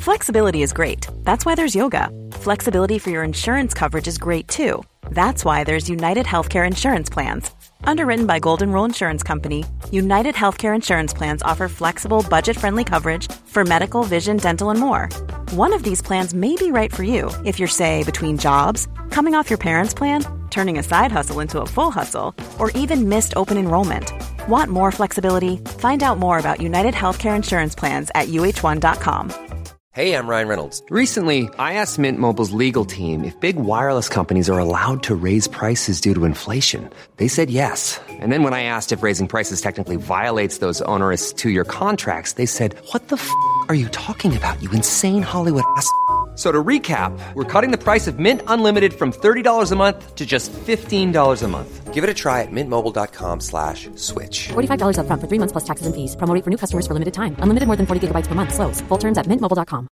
Flexibility is great. That's why there's yoga. Flexibility for your insurance coverage is great too. That's why there's United Healthcare Insurance Plans. Underwritten by Golden Rule Insurance Company, United Healthcare Insurance Plans offer flexible, budget-friendly coverage for medical, vision, dental, and more. One of these plans may be right for you if you're, say, between jobs, coming off your parents' plan, turning a side hustle into a full hustle, or even missed open enrollment. Want more flexibility? Find out more about United Healthcare Insurance Plans at uh1.com. Hey, I'm Ryan Reynolds. Recently, I asked Mint Mobile's legal team if big wireless companies are allowed to raise prices due to inflation. They said yes. And then when I asked if raising prices technically violates those onerous two-year contracts, they said, "What the f*** are you talking about, you insane Hollywood ass?" So to recap, we're cutting the price of Mint Unlimited from $30 a month to just $15 a month. Give it a try at mintmobile.com/switch. $45 up front for 3 months plus taxes and fees. Promo rate for new customers for limited time. Unlimited more than 40 gigabytes per month. Slows full terms at mintmobile.com.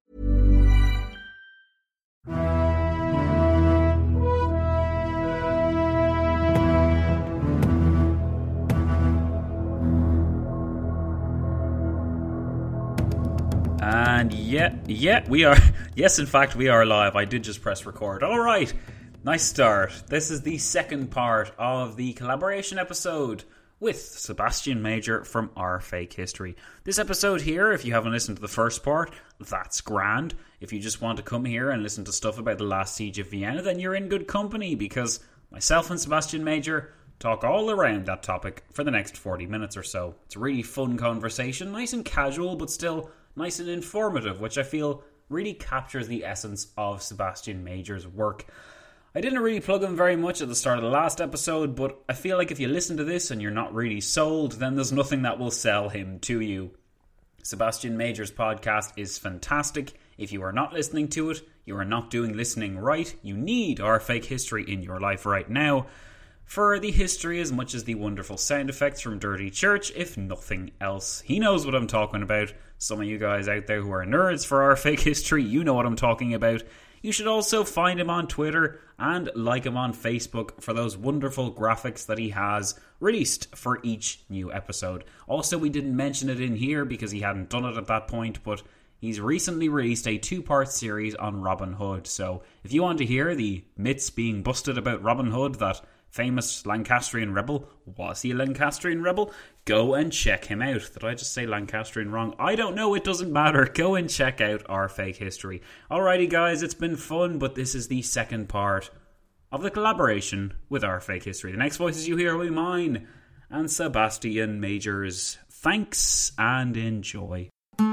And we are. Yes, in fact, we are live. I did just press record. All right, nice start. This is the second part of the collaboration episode with Sebastian Major from Our Fake History. This episode here, if you haven't listened to the first part, that's grand. If you just want to come here and listen to stuff about the last siege of Vienna, then you're in good company, because myself and Sebastian Major talk all around that topic for the next 40 minutes or so. It's a really fun conversation, nice and casual, but still nice and informative, which I feel really captures the essence of Sebastian Major's work. I didn't really plug him very much at the start of the last episode, but I feel like if you listen to this and you're not really sold, then there's nothing that will sell him to you. Sebastian Major's podcast is fantastic. If you are not listening to it, you are not doing listening right. You need Our Fake History in your life right now for the history as much as the wonderful sound effects from Dirty Church, if nothing else. He knows what I'm talking about. Some of you guys out there who are nerds for Our Fake History, you know what I'm talking about. You should also find him on Twitter and like him on Facebook for those wonderful graphics that he has released for each new episode. Also, we didn't mention it in here because he hadn't done it at that point, but he's recently released a 2-part series on Robin Hood. So if you want to hear the myths being busted about Robin Hood, that famous Lancastrian rebel, was he a Lancastrian rebel? Go and check him out. Did I just say Lancastrian wrong? I don't know, it doesn't matter. Go and check out Our Fake History. Alrighty guys, it's been fun, but this is the second part of the collaboration with Our Fake History. The next voices you hear will be mine and Sebastian Major's. Thanks and enjoy.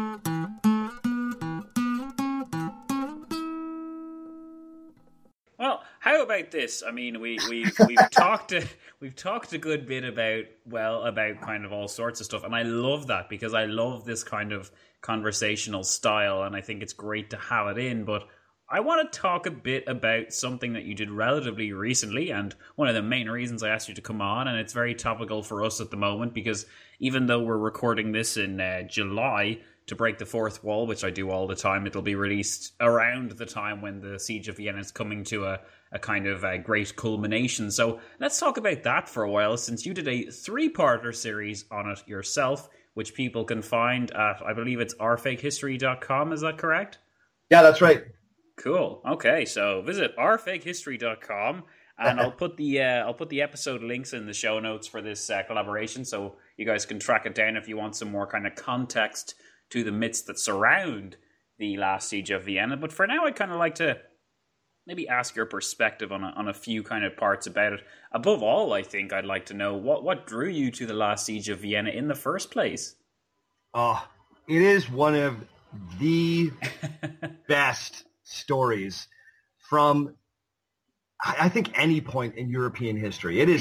Well, how about this? I mean, we've talked a good bit about kind of all sorts of stuff, and I love that because I love this kind of conversational style, and I think it's great to have it in. But I want to talk a bit about something that you did relatively recently, and one of the main reasons I asked you to come on, and it's very topical for us at the moment because even though we're recording this in July to break the fourth wall, which I do all the time, it'll be released around the time when the Siege of Vienna is coming to a kind of a great culmination. So let's talk about that for a while, since you did a 3-parter series on it yourself, which people can find at, I believe it's ourfakehistory.com, is that correct? Yeah, that's right. Cool. Okay, so visit ourfakehistory.com, and I'll put the episode links in the show notes for this collaboration, so you guys can track it down if you want some more kind of context to the myths that surround the last siege of Vienna. But for now, I'd kind of like to maybe ask your perspective on a few kind of parts about it. Above all, I think I'd like to know what drew you to the last siege of Vienna in the first place. Oh, it is one of the best stories from, I think, any point in European history. It is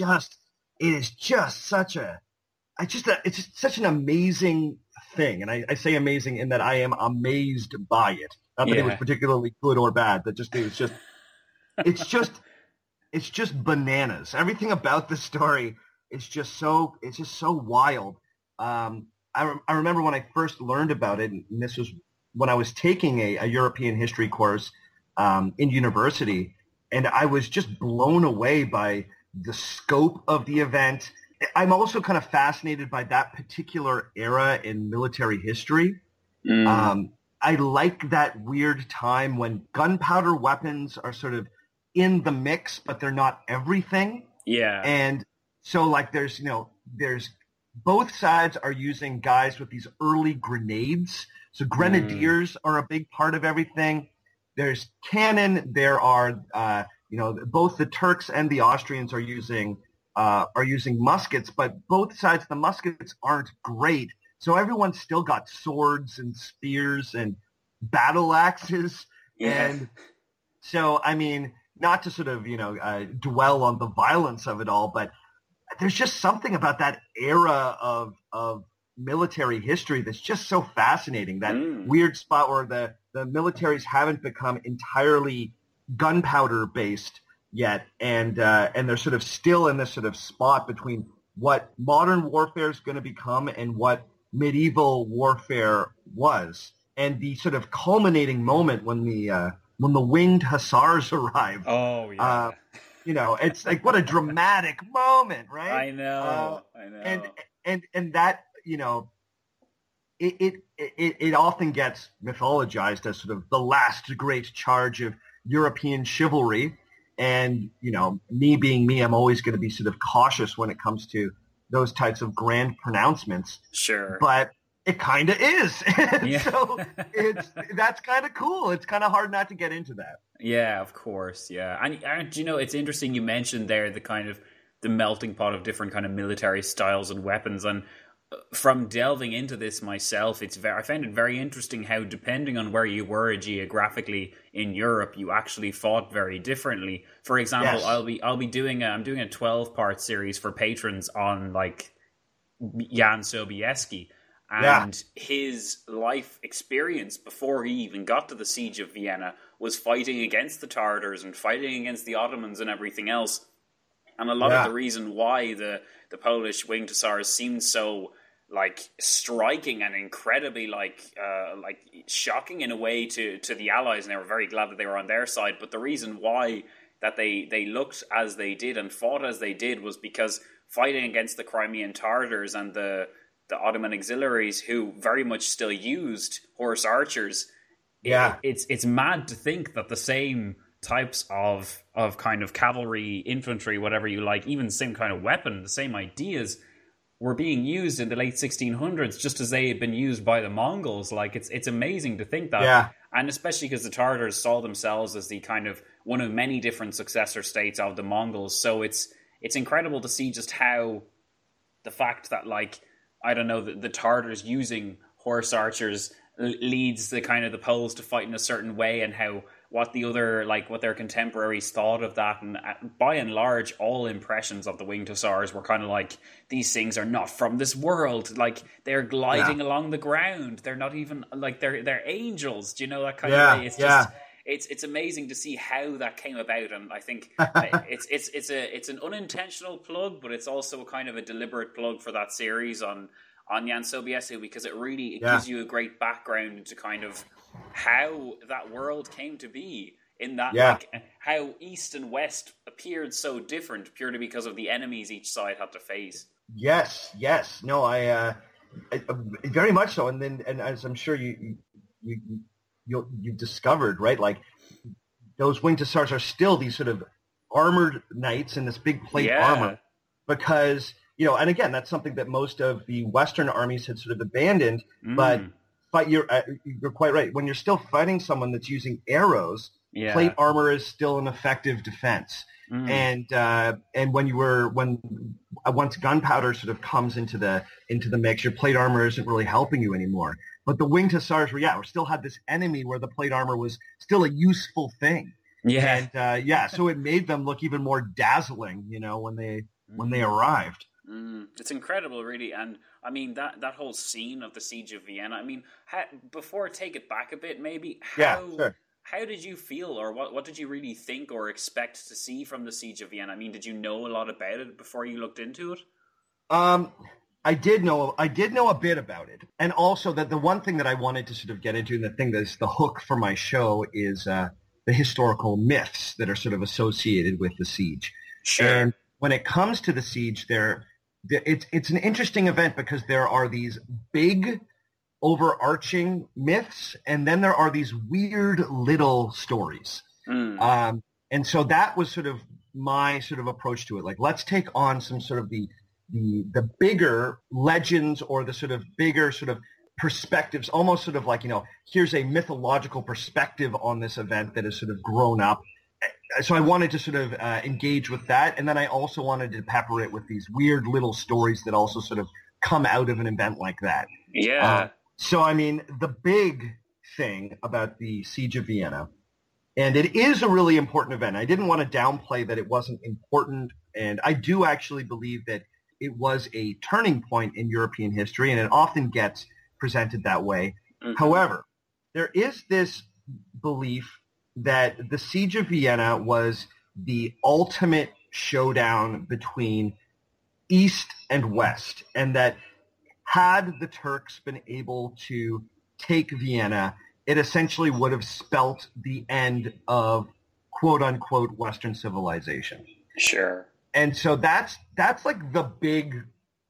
just such an amazing thing, and I say amazing in that I am amazed by it. Not that it was particularly good or bad. It's just bananas. Everything about the story is just so wild. I remember when I first learned about it, and this was when I was taking a European history course in university, and I was just blown away by the scope of the event. I'm also kind of fascinated by that particular era in military history. I like that weird time when gunpowder weapons are sort of in the mix, but they're not everything. Yeah. And so like there's both sides are using guys with these early grenades. So grenadiers are a big part of everything. There's cannon. There are, both the Turks and the Austrians are using muskets, but both sides of the muskets aren't great. So everyone's still got swords and spears and battle axes. Yeah. And so, I mean, not to sort of, dwell on the violence of it all, but there's just something about that era of military history that's just so fascinating. That weird spot where the militaries haven't become entirely gunpowder based yet, and they're sort of still in this sort of spot between what modern warfare is going to become and what medieval warfare was. And the sort of culminating moment when the winged hussars arrive. Oh yeah. It's like, what a dramatic moment, right? I know. And that, it often gets mythologized as sort of the last great charge of European chivalry. And, me being me, I'm always going to be sort of cautious when it comes to those types of grand pronouncements. Sure. But it kind of is. Yeah. So that's kind of cool. It's kind of hard not to get into that. Yeah, of course. Yeah. And it's interesting you mentioned there the melting pot of different kind of military styles and weapons. And from delving into this myself, I found it very interesting how, depending on where you were geographically in Europe, you actually fought very differently. For example, yes. I'm doing a 12-part series for patrons on like Jan Sobieski and his life experience before he even got to the siege of Vienna was fighting against the Tartars and fighting against the Ottomans and everything else. And a lot of the reason why the Polish winged hussars seemed so like striking and incredibly like shocking in a way to the Allies, and they were very glad that they were on their side. But the reason why that they looked as they did and fought as they did was because fighting against the Crimean Tartars and the Ottoman auxiliaries, who very much still used horse archers. Yeah, it's mad to think that the same types of kind of cavalry, infantry, whatever you like, even the same kind of weapon, the same ideas were being used in the late 1600s, just as they had been used by the Mongols. Like, it's amazing to think that. Yeah. And especially because the Tartars saw themselves as the kind of one of many different successor states of the Mongols. So it's incredible to see just how the fact that, like, I don't know, the Tartars using horse archers leads the kind of the Poles to fight in a certain way, and how what their contemporaries thought of that. And by and large, all impressions of the winged hussars were kind of like, these things are not from this world. Like, they're gliding along the ground. They're not even like they're angels. Do you know that kind of way? It's just it's amazing to see how that came about. And I think it's an unintentional plug, but it's also kind of a deliberate plug for that series on Jan Sobieski, because it gives you a great background into kind of how that world came to be, in that like how East and West appeared so different purely because of the enemies each side had to face. Yes. No, I very much so. And as I'm sure you discovered, right? Like, those winged hussars are still these sort of armored knights in this big plate armor, because and again, that's something that most of the Western armies had sort of abandoned. But you're quite right. When you're still fighting someone that's using arrows, plate armor is still an effective defense. And once gunpowder sort of comes into the mix, your plate armor isn't really helping you anymore. But the winged hussars we still had this enemy where the plate armor was still a useful thing. Yeah. And so it made them look even more dazzling, when they arrived. It's incredible, really. And I mean, that whole scene of the Siege of Vienna, I mean, before take it back a bit, maybe, how did you feel, or what did you really think or expect to see from the Siege of Vienna? I mean, did you know a lot about it before you looked into it? I did know a bit about it. And also that the one thing that I wanted to sort of get into, and the thing that's the hook for my show, is the historical myths that are sort of associated with the siege. Sure. And when it comes to the siege, it's an interesting event because there are these big overarching myths, and then there are these weird little stories. And so that was sort of my sort of approach to it. Like, let's take on some sort of the bigger legends or the sort of bigger sort of perspectives, almost sort of like, here's a mythological perspective on this event that has sort of grown up. So I wanted to sort of engage with that. And then I also wanted to pepper it with these weird little stories that also sort of come out of an event like that. Yeah. So, I mean, the big thing about the Siege of Vienna, and it is a really important event. I didn't want to downplay that it wasn't important. And I do actually believe that it was a turning point in European history, and it often gets presented that way. Mm-hmm. However, there is this belief that the Siege of Vienna was the ultimate showdown between East and West, and that had the Turks been able to take Vienna, it essentially would have spelt the end of quote-unquote Western civilization. Sure. And so that's like the big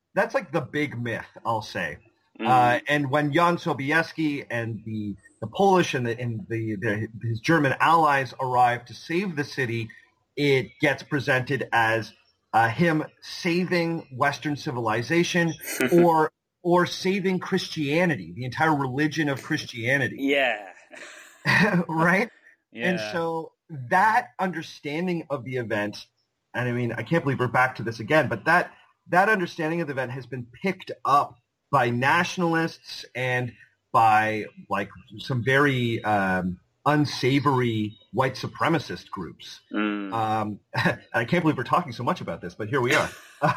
myth, I'll say. And when Jan Sobieski and the Polish and his German allies arrive to save the city, it gets presented as him saving Western civilization or saving Christianity, the entire religion of Christianity. Yeah. Right? Yeah. And so that understanding of the event, and I mean, I can't believe we're back to this again, but that understanding of the event has been picked up by nationalists and by like some very unsavory white supremacist groups. I can't believe we're talking so much about this, but here we are.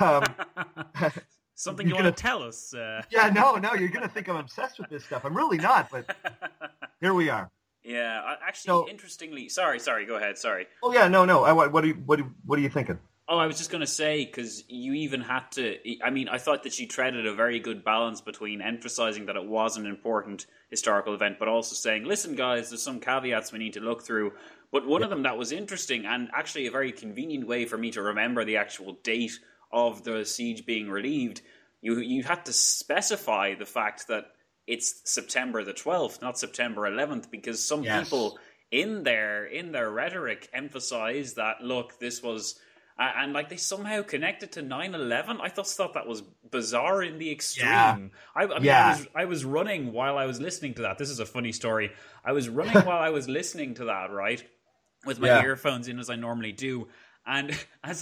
Something you want to tell us? Yeah, no, you're going to think I'm obsessed with this stuff. I'm really not, but here we are. Yeah, actually, interestingly, sorry, go ahead, sorry. Oh yeah, no. What are you thinking? Oh, I was just going to say, because you even had to, I mean, I thought that she treaded a very good balance between emphasizing that it was an important historical event, but also saying, listen, guys, there's some caveats we need to look through. But one of them that was interesting, and actually a very convenient way for me to remember the actual date of the siege being relieved, you had to specify the fact that it's September the 12th, not September 11th, because some people in their rhetoric emphasize that, look, this was... and like they somehow connected to 9/11. I thought that was bizarre in the extreme. Yeah. I was running while I was listening to that. This is a funny story. I was running while I was listening to that, right, with my earphones in as I normally do. And as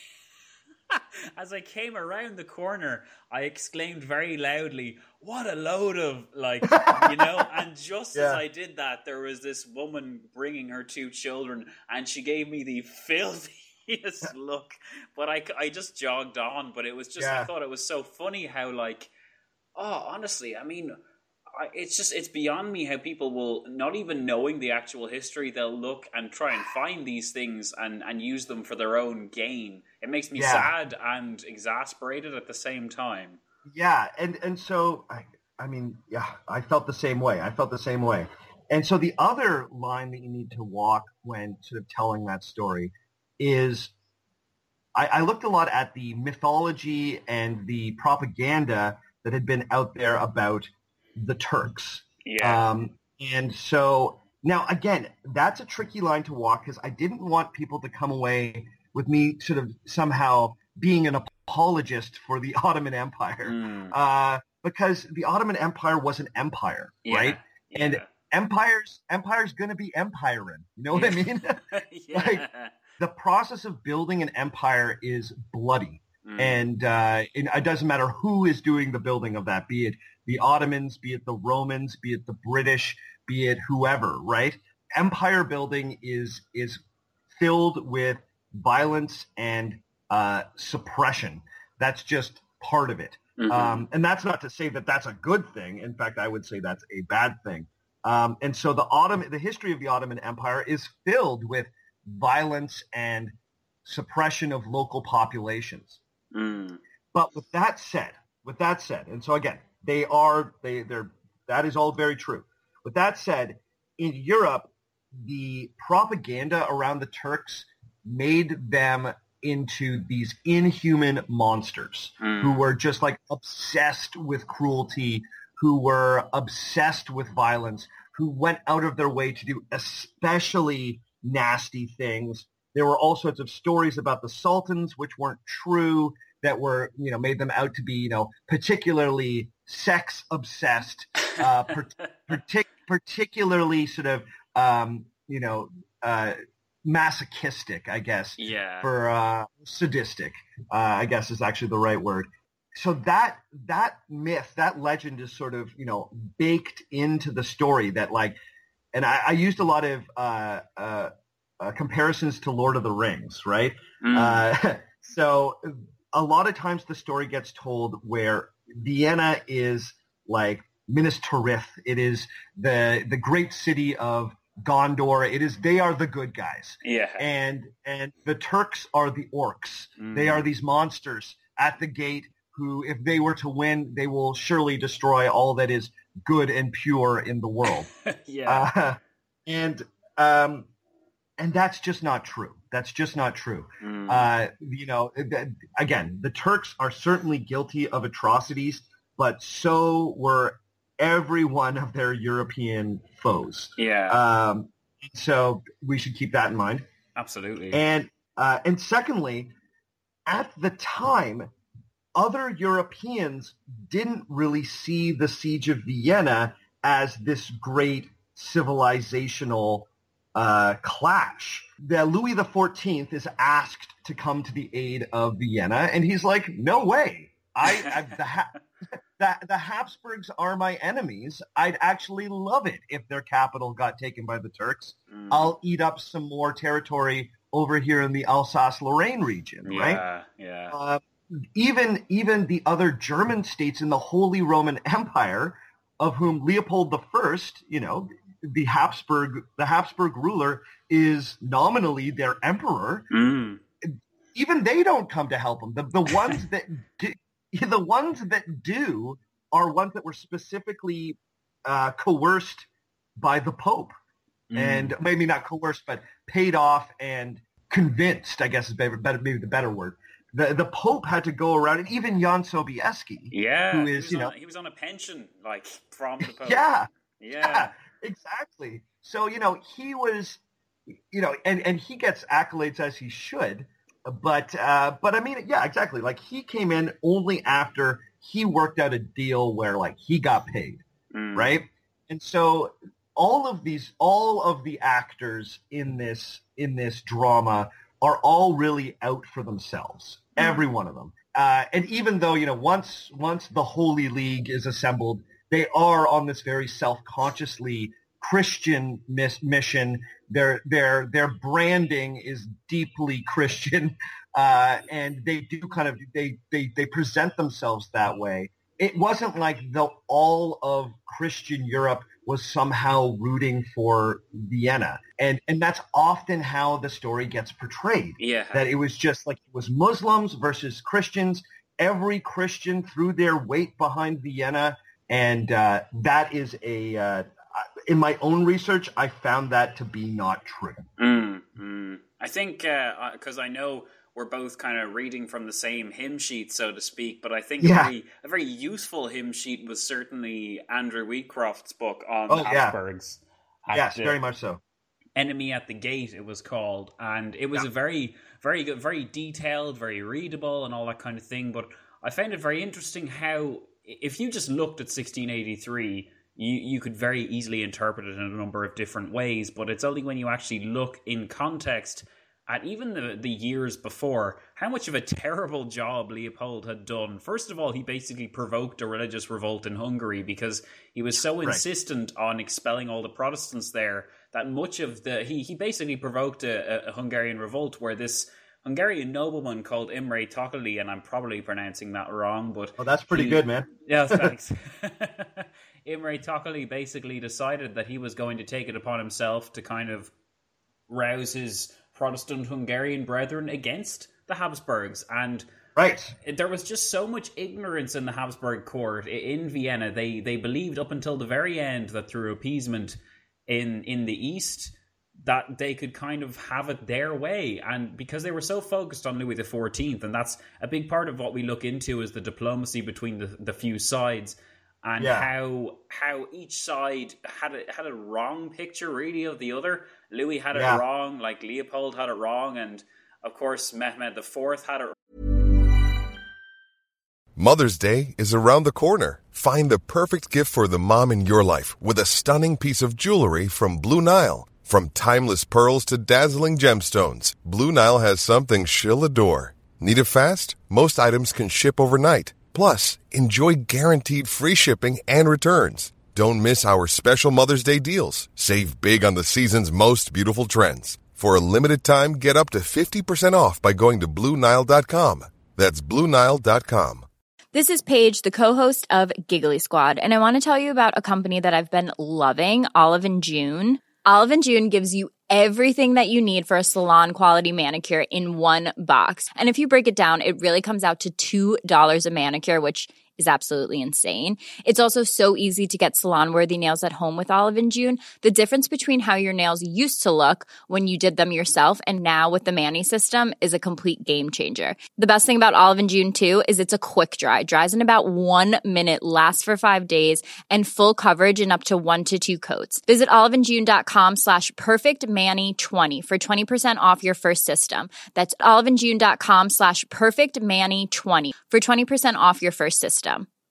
I came around the corner, I exclaimed very loudly, "What a load of And just as I did that, there was this woman bringing her 2 children, and she gave me the filthiest look, but I just jogged on. But it was just, I thought it was so funny how honestly, I mean, it's beyond me how people will, not even knowing the actual history, they'll look and try and find these things and use them for their own gain. It makes me sad and exasperated at the same time. Yeah, and so, I mean, I felt the same way. And so the other line that you need to walk when sort of telling that story is I looked a lot at the mythology and the propaganda that had been out there about the Turks. Yeah. And so now, again, that's a tricky line to walk because I didn't want people to come away with me sort of somehow being an apologist for the Ottoman Empire. Because the Ottoman Empire was an empire, right? Yeah. And empire's going to be empiring. You know what I mean? The process of building an empire is bloody. And it doesn't matter who is doing the building of that, be it the Ottomans, be it the Romans, be it the British, be it whoever, right? Empire building is filled with violence and suppression. That's just part of it. And that's not to say that that's a good thing. In fact, I would say that's a bad thing. And so the history of the Ottoman Empire is filled with violence and suppression of local populations. But with that said, and so again, that is all very true. With that said, in Europe, the propaganda around the Turks made them into these inhuman monsters who were just like obsessed with cruelty, who were obsessed with violence, who went out of their way to do especially nasty things. There were all sorts of stories about the sultans which weren't true, that were, made them out to be, particularly sex obsessed, particularly sort of, masochistic, I guess. Yeah. For sadistic, I guess is actually the right word. So that myth, that legend is sort of, baked into the story that and I used a lot of comparisons to Lord of the Rings, right? So a lot of times the story gets told where Vienna is like Minas Tirith. It is the great city of Gondor. They are the good guys. Yeah. And the Turks are the orcs. They are these monsters at the gate who, if they were to win, they will surely destroy all that is good and pure in the world. Yeah. And that's just not true. That's just not true. Again, the Turks are certainly guilty of atrocities, but so were every one of their European foes. Yeah. So we should keep that in mind. Absolutely. And secondly, at the time, other Europeans didn't really see the Siege of Vienna as this great civilizational clash. Louis XIV is asked to come to the aid of Vienna, and he's like, "No way! The Habsburgs are my enemies. I'd actually love it if their capital got taken by the Turks. I'll eat up some more territory over here in the Alsace-Lorraine region, right?" Yeah. Even the other German states in the Holy Roman Empire, of whom Leopold I, the Habsburg ruler, is nominally their emperor. Even they don't come to help them. The ones that do are ones that were specifically coerced by the Pope, and maybe not coerced, but paid off and convinced, I guess is maybe the better word. The Pope had to go around, and even Jan Sobieski, who is, he was on a pension, from the Pope. Yeah, exactly. So, he was, and he gets accolades as he should, but I mean, yeah, exactly. He came in only after he worked out a deal where, he got paid, right? And so all of the actors in this drama are all really out for themselves. Every one of them. And even though, once the Holy League is assembled, they are on this very self-consciously Christian mission. Their branding is deeply Christian, and they do they present themselves that way. It wasn't like all of Christian Europe was somehow rooting for Vienna. And that's often how the story gets portrayed. Yeah. That it was just it was Muslims versus Christians. Every Christian threw their weight behind Vienna. And that is in my own research, I found that to be not true. I think, because I know we're both kind of reading from the same hymn sheet, so to speak, but I think a very useful hymn sheet was certainly Andrew Wheatcroft's book on the Habsburgs. Yes, very much so. Enemy at the Gate, it was called, and it was a very, very good, very detailed, very readable, and all that kind of thing, but I found it very interesting how, if you just looked at 1683, you could very easily interpret it in a number of different ways, but it's only when you actually look in context at even the years before, how much of a terrible job Leopold had done. First of all, he basically provoked a religious revolt in Hungary because he was so insistent on expelling all the Protestants there that much of he basically provoked a Hungarian revolt where this Hungarian nobleman called Imre Tokely, and I'm probably pronouncing that wrong, but... Oh, that's pretty good, man. Yeah, thanks. Imre Tokely basically decided that he was going to take it upon himself to kind of rouse his Protestant Hungarian brethren against the Habsburgs, and there was just so much ignorance in the Habsburg court in Vienna. They believed up until the very end that through appeasement in the East that they could kind of have it their way, and because they were so focused on Louis XIV, and that's a big part of what we look into is the diplomacy between the few sides. and how each side had a wrong picture really of the other. Louis had it wrong, like Leopold had it wrong, and of course Mehmed IV had it. Mother's Day is around the corner. Find the perfect gift for the mom in your life with a stunning piece of jewelry from Blue Nile. From timeless pearls to dazzling gemstones, Blue Nile has something she'll adore. Need it fast? Most items can ship overnight. Plus, enjoy guaranteed free shipping and returns. Don't miss our special Mother's Day deals. Save big on the season's most beautiful trends. For a limited time, get up to 50% off by going to BlueNile.com. That's BlueNile.com. This is Paige, the co-host of Giggly Squad, and I want to tell you about a company that I've been loving, Olive & June. Olive & June gives you everything that you need for a salon-quality manicure in one box. And if you break it down, it really comes out to $2 a manicure, which is absolutely insane. It's also so easy to get salon-worthy nails at home with Olive & June. The difference between how your nails used to look when you did them yourself and now with the Mani system is a complete game changer. The best thing about Olive & June, too, is it's a quick dry. Dries in about 1 minute, lasts for 5 days, and full coverage in up to 1 to 2 coats. Visit oliveandjune.com/perfectmani20 for 20% off your first system. That's oliveandjune.com/perfectmani20 for 20% off your first system.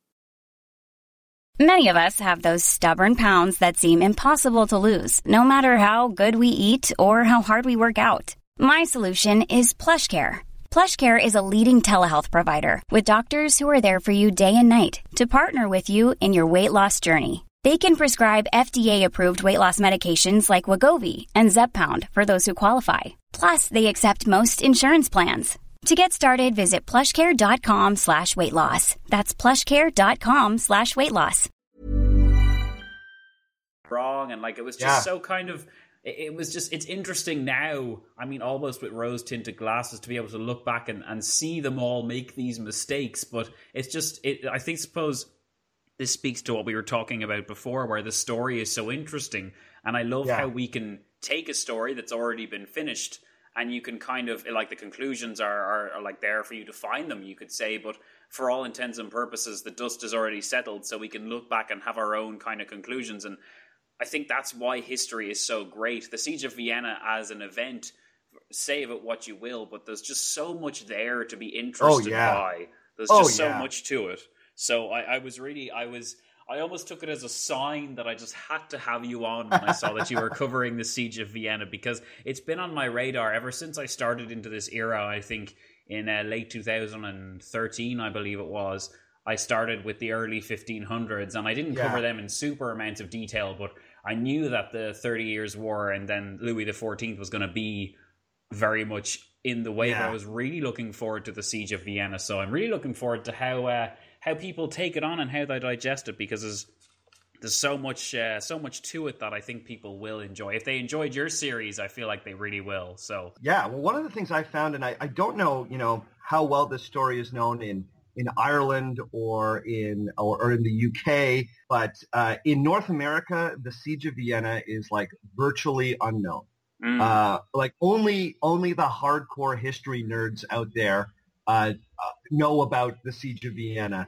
Many of us have those stubborn pounds that seem impossible to lose, no matter how good we eat or how hard we work out. My solution is PlushCare. PlushCare is a leading telehealth provider with doctors who are there for you day and night to partner with you in your weight loss journey. They can prescribe FDA-approved weight loss medications like Wegovy and Zepbound for those who qualify. Plus, they accept most insurance plans. To get started, visit plushcare.com/weightloss. That's plushcare.com/weightloss. Wrong, and like it was just so kind of, it was just, it's interesting now, I mean, almost with rose-tinted glasses to be able to look back and see them all make these mistakes, but it's just, I suppose this speaks to what we were talking about before, where the story is so interesting, and I love how we can take a story that's already been finished, and you can kind of, like, the conclusions are like there for you to find them, you could say, but for all intents and purposes, the dust is already settled, so we can look back and have our own kind of conclusions. And I think that's why history is so great. The Siege of Vienna as an event, say of it what you will, but there's just so much there to be interested by. There's just so much to it. So I almost took it as a sign that I just had to have you on when I saw that you were covering the Siege of Vienna, because it's been on my radar ever since I started into this era. I think in late 2013, I believe it was, I started with the early 1500s, and I didn't cover them in super amounts of detail, but I knew that the 30 Years' War and then Louis XIV was going to be very much in the way, but I was really looking forward to the Siege of Vienna. So I'm really looking forward to how people take it on and how they digest it, because there's so much to it that I think people will enjoy. If they enjoyed your series, I feel like they really will. So well, one of the things I found, and I don't know, how well this story is known in Ireland or in the UK, but in North America, the Siege of Vienna is like virtually unknown. Like only the hardcore history nerds out there know about the Siege of Vienna.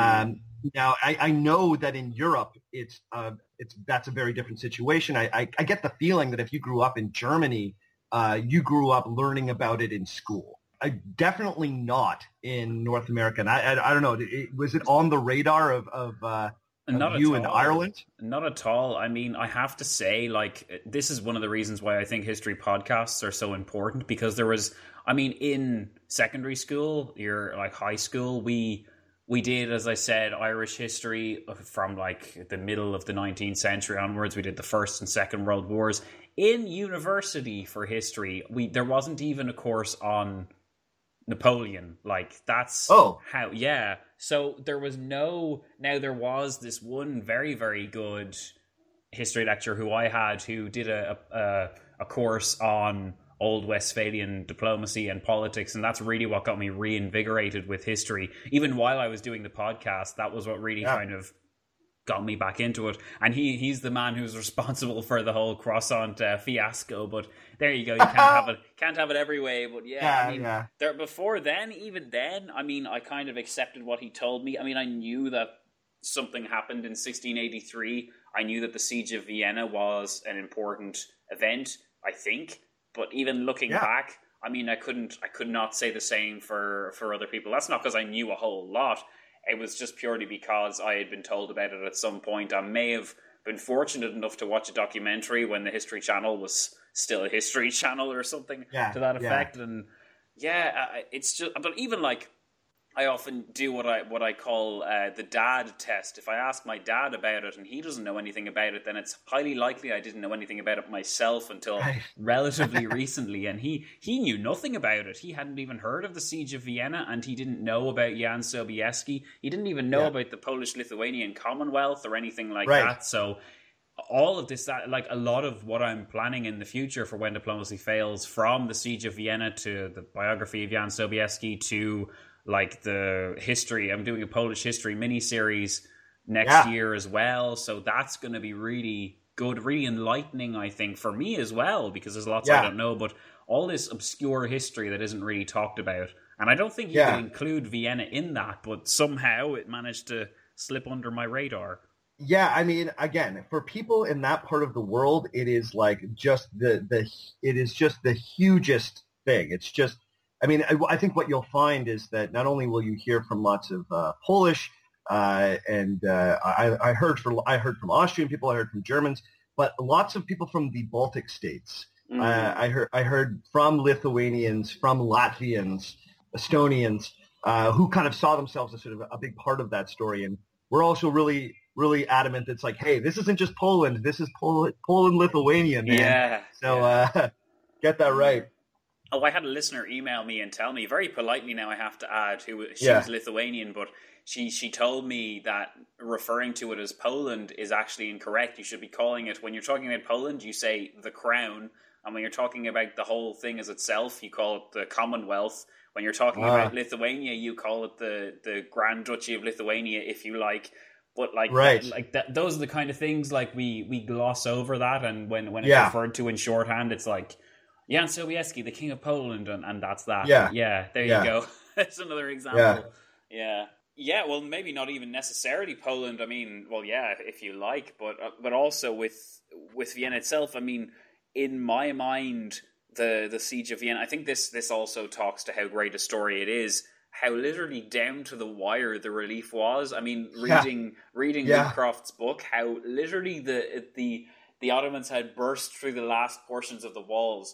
Now, I know that in Europe, that's a very different situation. I get the feeling that if you grew up in Germany, you grew up learning about it in school. Definitely not in North America. And I don't know. Was it on the radar of you in Ireland? Not at all. I mean, I have to say, like, this is one of the reasons why I think history podcasts are so important, because there was, I mean, in secondary school, high school, we did, as I said, Irish history from like the middle of the 19th century onwards. We did the First and Second World Wars. In university for history, there wasn't even a course on Napoleon. Like, that's how, So there was there was this one very, very good history lecturer who I had, who did a course on Old Westphalian diplomacy and politics, and that's really what got me reinvigorated with history. Even while I was doing the podcast, that was what really kind of got me back into it. And he's the man who's responsible for the whole croissant fiasco. But there you go, you can't have it every way. But even then, I mean, I kind of accepted what he told me. I mean, I knew that something happened in 1683. I knew that the Siege of Vienna was an important event, I think. But even looking back, I mean, I could not say the same for other people. That's not because I knew a whole lot. It was just purely because I had been told about it at some point. I may have been fortunate enough to watch a documentary when the History Channel was still a History Channel or something to that effect. And it's just, but even like, I often do what I call the dad test. If I ask my dad about it and he doesn't know anything about it, then it's highly likely I didn't know anything about it myself until relatively recently. And he knew nothing about it. He hadn't even heard of the Siege of Vienna, and he didn't know about Jan Sobieski. He didn't even know about the Polish-Lithuanian Commonwealth or anything like that. So all of this, like a lot of what I'm planning in the future for When Diplomacy Fails, from the Siege of Vienna to the biography of Jan Sobieski to like the history, I'm doing a Polish history miniseries next year as well. So that's going to be really good, really enlightening, I think, for me as well, because there's lots I don't know, but all this obscure history that isn't really talked about. And I don't think you could include Vienna in that, but somehow it managed to slip under my radar. Yeah, I mean, again, for people in that part of the world, it is like just it is just the hugest thing. It's just, I mean, I think what you'll find is that not only will you hear from lots of Polish, and I heard from Austrian people, I heard from Germans, but lots of people from the Baltic states. I heard from Lithuanians, from Latvians, Estonians, who kind of saw themselves as sort of a big part of that story. And we're also really, really adamant. It's like, hey, this isn't just Poland. This is Poland-Lithuania, man. Yeah. So get that right. Oh, I had a listener email me and tell me, very politely now I have to add, she was Lithuanian, but she told me that referring to it as Poland is actually incorrect. You should be calling it, when you're talking about Poland, you say the crown, and when you're talking about the whole thing as itself, you call it the Commonwealth. When you're talking about Lithuania, you call it the Grand Duchy of Lithuania, if you like. But those are the kind of things, like we gloss over that, and when it's referred to in shorthand, it's like Jan Sobieski, the King of Poland, and that's that. Yeah, there you go. That's another example. Yeah, well, maybe not even necessarily Poland. I mean, well, yeah, if you like, but also with Vienna itself. I mean, in my mind, the Siege of Vienna, I think this also talks to how great a story it is. How literally down to the wire the relief was. I mean, reading Woodcroft's book, how literally the Ottomans had burst through the last portions of the walls.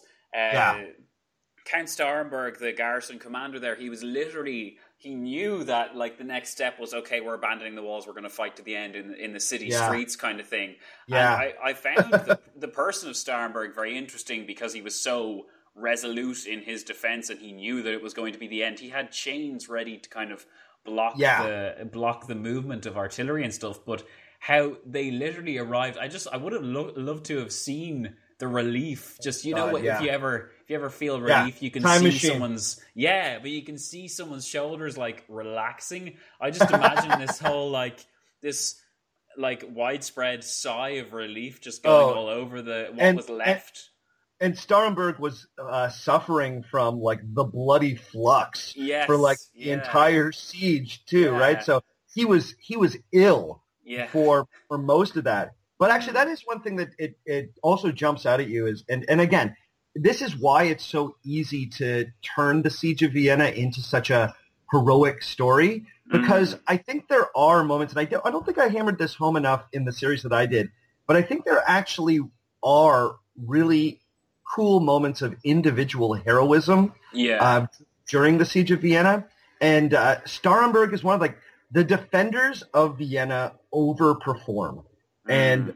Count Starhemberg, the garrison commander there, he knew that like the next step was, okay, we're abandoning the walls, we're going to fight to the end in the city streets kind of thing. And I found the person of Starhemberg very interesting because he was so resolute in his defense, and he knew that it was going to be the end. He had chains ready to kind of block the movement of artillery and stuff, but how they literally arrived, I would have loved to have seen the relief. Just if you ever feel relief, you can see someone's but you can see someone's shoulders like relaxing. I just imagine this whole this widespread sigh of relief just going all over what was left. And Starhemberg was suffering from like the bloody flux for like the entire siege too, right? So he was ill for most of that. But actually, that is one thing that it also jumps out at you is, and again, this is why it's so easy to turn the Siege of Vienna into such a heroic story, because I think there are moments, and I don't think I hammered this home enough in the series that I did, but I think there actually are really cool moments of individual heroism during the Siege of Vienna. And Starhemberg is one of the defenders of Vienna overperform. And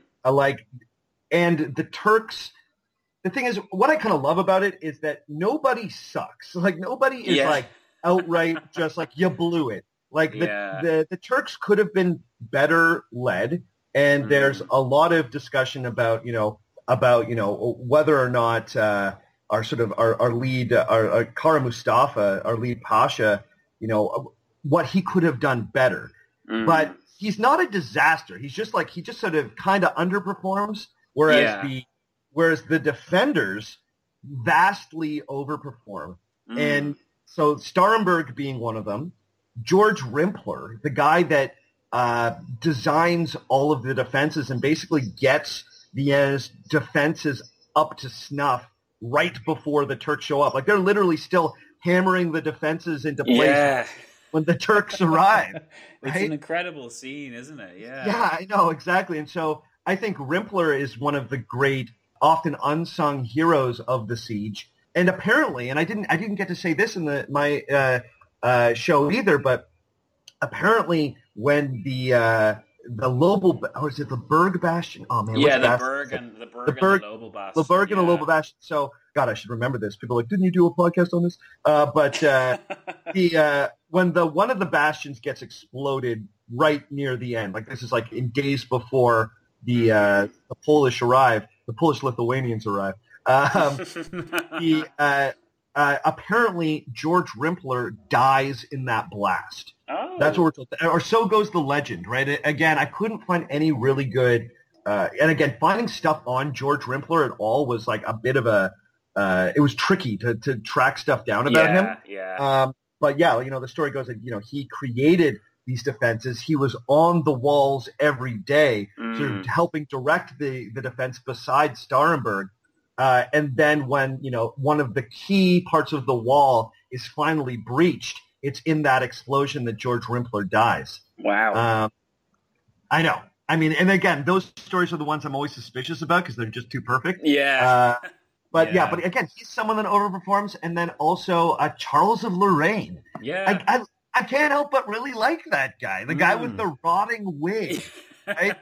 and the Turks, the thing is, what I kind of love about it is that nobody sucks. Like nobody is outright just like, you blew it. Like the Turks could have been better led. And there's a lot of discussion about whether or not our lead, Kara Mustafa, our lead Pasha, what he could have done better. But he's not a disaster. He just sort of kind of underperforms, whereas the defenders vastly overperform. And so Starhemberg being one of them, George Rimpler, the guy that designs all of the defenses and basically gets Vienna's defenses up to snuff right before the Turks show up. Like, they're literally still hammering the defenses into place when the Turks arrive. It's an incredible scene, isn't it? Yeah, I know, exactly. And so I think Rimpler is one of the great, often unsung heroes of the siege. And apparently, and I didn't get to say this in my show either, but apparently when the Lobel, or is it the Berg Bastion? Oh man, the Berg and the Lobel Bastion. The Berg and the Lobel Bastion. So, God, I should remember this. People are like, didn't you do a podcast on this? But when one of the bastions gets exploded right near the end, like this is like in days before the Polish arrive, the Polish Lithuanians arrive. Apparently George Rimpler dies in that blast. Oh. That's what we're told. Or so goes the legend, right? Again, I couldn't find any really good, and again, finding stuff on George Rimpler at all was like a bit of it was tricky to track stuff down about him. Yeah. But yeah, the story goes that, he created these defenses. He was on the walls every day, sort of helping direct the defense beside Starhemberg. And then when, one of the key parts of the wall is finally breached, it's in that explosion that George Rimpler dies. Wow. I know. I mean, and again, those stories are the ones I'm always suspicious about because they're just too perfect. Yeah. But again, he's someone that overperforms. And then also Charles of Lorraine. Yeah. I can't help but really like that guy. The guy with the rotting wig. Right?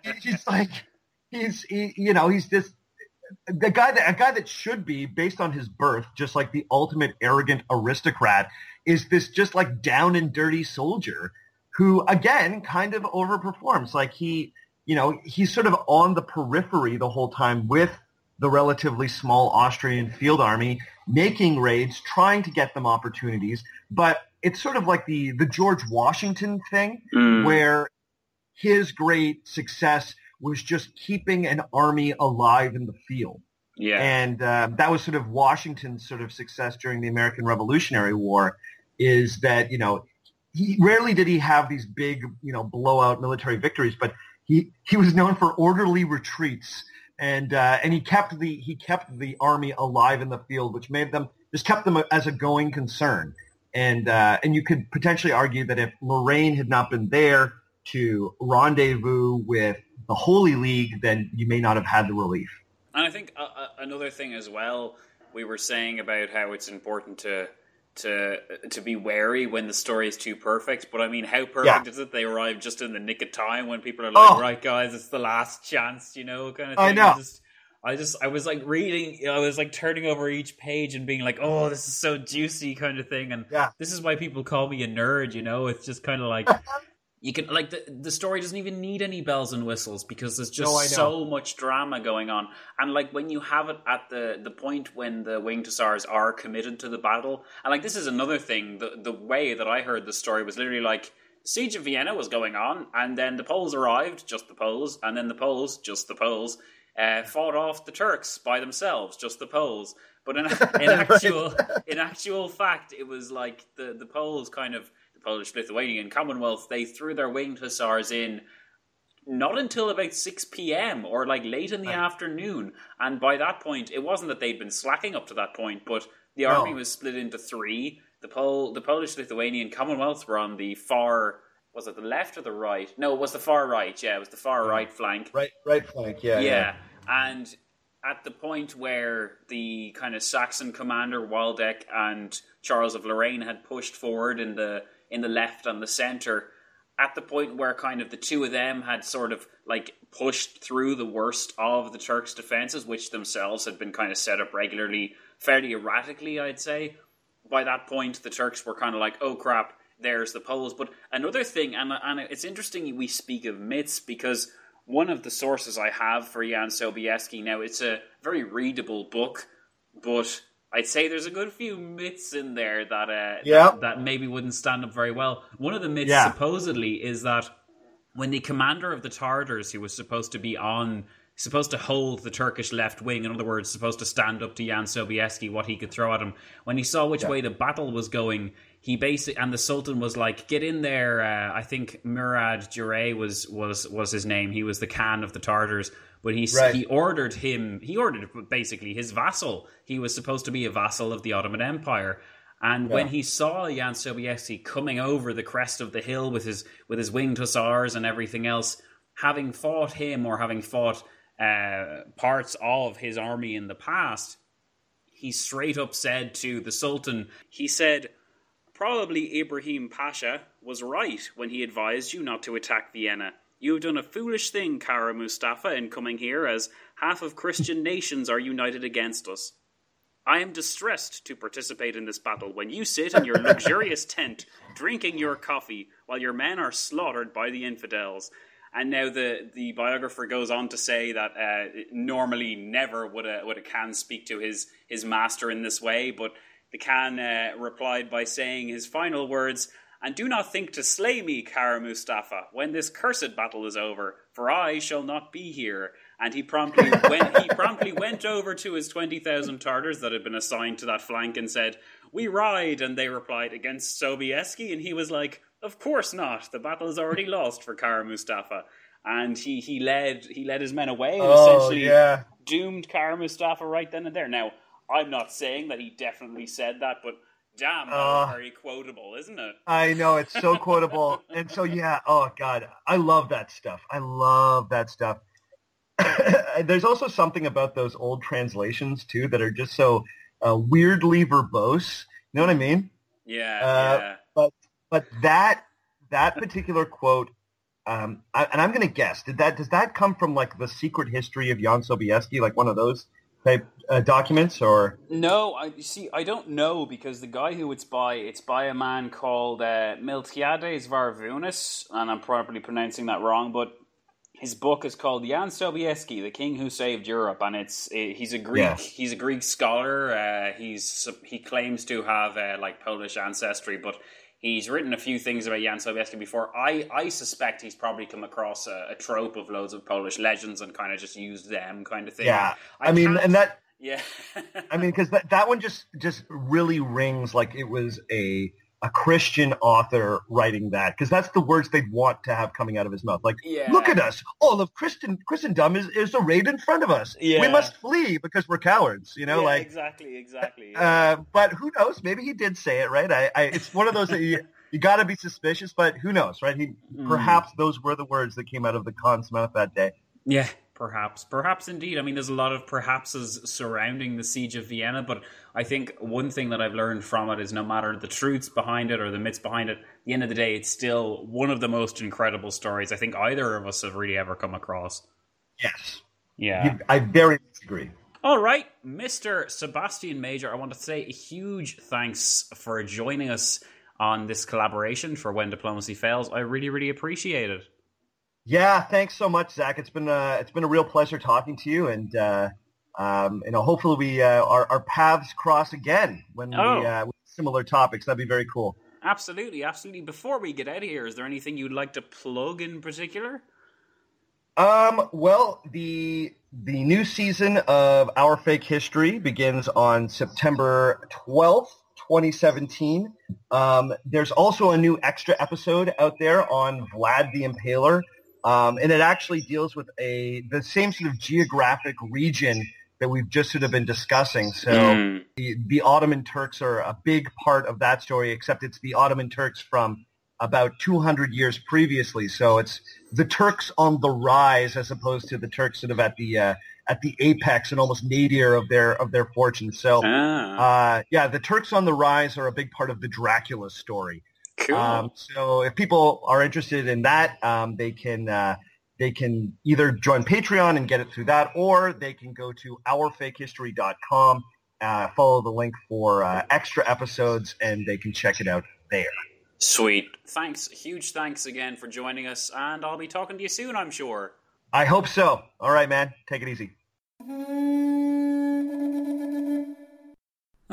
He's this... a guy that should be, based on his birth, just like the ultimate arrogant aristocrat, is this just like down and dirty soldier who, again, kind of overperforms. Like he's sort of on the periphery the whole time with the relatively small Austrian field army, making raids, trying to get them opportunities. But it's sort of like the George Washington thing, where his great success was just keeping an army alive in the field. Yeah. And that was sort of Washington's sort of success during the American Revolutionary War, is that, he rarely did he have these big, blowout military victories, but he was known for orderly retreats. And he kept the army alive in the field, which kept them as a going concern. And you could potentially argue that if Lorraine had not been there to rendezvous with the Holy League, then you may not have had the relief. And I think another thing as well, we were saying about how it's important to be wary when the story is too perfect. But I mean, how perfect is it? They arrive just in the nick of time when people are like, right, guys, it's the last chance, kind of thing. I know. I was like reading, I was like turning over each page and being like, oh, this is so juicy kind of thing. And this is why people call me a nerd, It's just kind of like... You can the story doesn't even need any bells and whistles because there's just so much drama going on. And like when you have it at the point when the Winged Hussars are committed to the battle, and this is another thing, the way that I heard the story was literally like Siege of Vienna was going on, and then the Poles arrived, just the Poles, and then the Poles, just the Poles, fought off the Turks by themselves, just the Poles. But in actual fact, it was like the Poles kind of. Polish-Lithuanian Commonwealth, they threw their Winged Hussars in not until about 6 p.m. or late in the afternoon. And by that point, it wasn't that they'd been slacking up to that point, but the army was split into three. The Polish-Lithuanian Commonwealth were on the far... Was it the left or the right? No, it was the far right. Yeah, it was the far right flank. Right flank, yeah. And at the point where the kind of Saxon commander, Waldeck, and Charles of Lorraine had pushed forward in the left and the centre, at the point where kind of the two of them had sort of pushed through the worst of the Turks' defences, which themselves had been kind of set up regularly, fairly erratically, I'd say. By that point, the Turks were kind of like, oh crap, there's the Poles. But another thing, and it's interesting we speak of myths, because one of the sources I have for Jan Sobieski, now it's a very readable book, but I'd say there's a good few myths in there that maybe wouldn't stand up very well. One of the myths supposedly is that when the commander of the Tartars, who was supposed to be on supposed to hold the Turkish left wing. In other words, supposed to stand up to Jan Sobieski, what he could throw at him. When he saw which way the battle was going, he basically, and the Sultan was like, get in there. I think Murad Jure was his name. He was the Khan of the Tartars. But he ordered basically his vassal. He was supposed to be a vassal of the Ottoman Empire. And when he saw Jan Sobieski coming over the crest of the hill with his winged hussars and everything else, having fought him or having fought parts of his army in the past, he straight up said to the Sultan, he said, probably Ibrahim Pasha was right when he advised you not to attack Vienna. You have done a foolish thing, Kara Mustafa, in coming here, as half of Christian nations are united against us. I am distressed to participate in this battle when you sit in your luxurious tent, drinking your coffee, while your men are slaughtered by the infidels. And now the biographer goes on to say that normally never would a Khan speak to his master in this way, but the Khan replied by saying his final words, and do not think to slay me, Kara Mustafa, when this cursed battle is over, for I shall not be here. And he promptly went over to his 20,000 Tartars that had been assigned to that flank and said, we ride, and they replied, against Sobieski, and he was like, of course not, the battle is already lost for Kara Mustafa. And he led his men away and essentially doomed Kara Mustafa right then and there. Now, I'm not saying that he definitely said that, but damn, that was very quotable, isn't it? I know, it's so quotable. And so, oh, God, I love that stuff. There's also something about those old translations, too, that are just so weirdly verbose. You know what I mean? Yeah. But that particular quote, and I'm going to guess, does that come from, like, the secret history of Jan Sobieski, like one of those type documents, or? No, I don't know, because the guy who it's by a man called Miltiades Varvunas, and I'm probably pronouncing that wrong, but his book is called Jan Sobieski, the King Who Saved Europe, and he's a Greek scholar. He claims to have like Polish ancestry, but he's written a few things about Jan Sobieski before. I suspect he's probably come across a trope of loads of Polish legends and kind of just used them kind of thing. Yeah, I mean, because that one just really rings like it was a Christian author writing that, because that's the words they'd want to have coming out of his mouth. Like, look at us, all of Christendom is arrayed in front of us. We must flee because we're cowards. Exactly. But who knows? Maybe he did say it, right? It's one of those that you got to be suspicious, but who knows, right? Perhaps those were the words that came out of the Khan's mouth that day. Yeah. Perhaps indeed. I mean, there's a lot of perhapses surrounding the siege of Vienna, but I think one thing that I've learned from it is no matter the truths behind it or the myths behind it, at the end of the day, it's still one of the most incredible stories I think either of us have really ever come across. Yes. Yeah. I very much agree. All right, Mr. Sebastian Major, I want to say a huge thanks for joining us on this collaboration for When Diplomacy Fails. I really, really appreciate it. Yeah, thanks so much, Zach. It's been a real pleasure talking to you, and hopefully we our paths cross again when we with similar topics. That'd be very cool. Absolutely. Before we get out of here, is there anything you'd like to plug in particular? Well, the new season of Our Fake History begins on September 12th, 2017. There's also a new extra episode out there on Vlad the Impaler. And it actually deals with the same sort of geographic region that we've just sort of been discussing. So the Ottoman Turks are a big part of that story, except it's the Ottoman Turks from about 200 years previously. So it's the Turks on the rise as opposed to the Turks sort of at the apex and almost nadir of their fortune. So the Turks on the rise are a big part of the Dracula story. Cool. So if people are interested in that, they can either join Patreon and get it through that, or they can go to ourfakehistory.com, follow the link for extra episodes, and they can check it out there. Sweet. Thanks. Huge thanks again for joining us, and I'll be talking to you soon, I'm sure. I hope so. All right, man. Take it easy.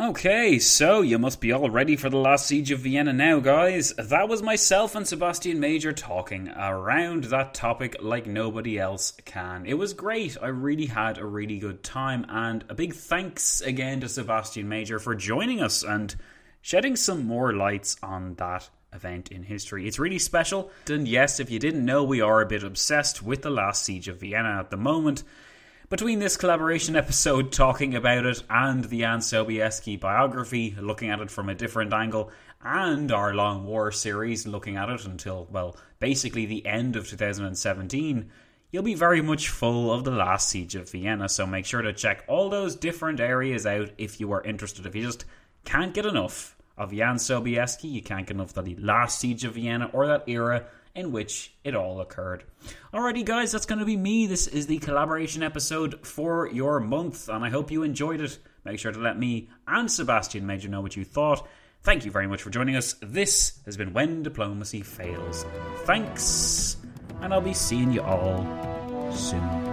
Okay, so you must be all ready for the last siege of Vienna now, guys. That was myself and Sebastian Major talking around that topic like nobody else can. It was great. I really had a really good time, and a big thanks again to Sebastian Major for joining us and shedding some more lights on that event in history. It's really special, and yes, if you didn't know, we are a bit obsessed with the last siege of Vienna at the moment. Between this collaboration episode talking about it and the Jan Sobieski biography, looking at it from a different angle, and our Long War series, looking at it until, well, basically the end of 2017, you'll be very much full of the last siege of Vienna, so make sure to check all those different areas out if you are interested. If you just can't get enough of Jan Sobieski, you can't get enough of the last siege of Vienna or that era in which it all occurred. Alrighty guys, that's going to be me. This is the collaboration episode for your month, and I hope you enjoyed it. Make sure to let me and Sebastian Major know what you thought. Thank you very much for joining us. This has been When Diplomacy Fails. Thanks, and I'll be seeing you all soon.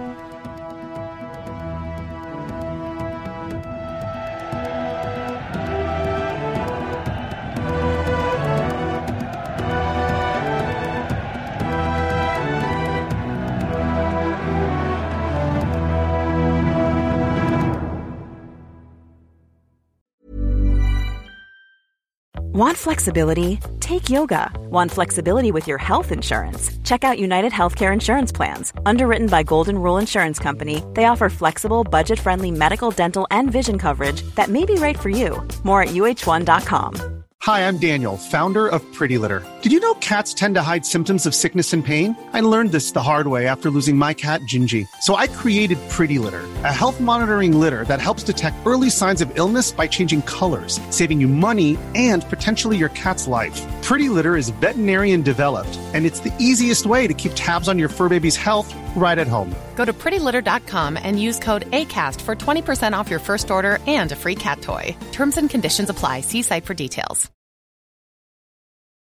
Want flexibility? Take yoga. Want flexibility with your health insurance? Check out United Healthcare Insurance Plans. Underwritten by Golden Rule Insurance Company, they offer flexible, budget-friendly medical, dental, and vision coverage that may be right for you. More at UH1.com. Hi, I'm Daniel, founder of Pretty Litter. Did you know cats tend to hide symptoms of sickness and pain? I learned this the hard way after losing my cat, Gingy. So I created Pretty Litter, a health monitoring litter that helps detect early signs of illness by changing colors, saving you money and potentially your cat's life. Pretty Litter is veterinarian developed, and it's the easiest way to keep tabs on your fur baby's health right at home. Go to prettylitter.com and use code ACAST for 20% off your first order and a free cat toy. Terms and conditions apply. See site for details.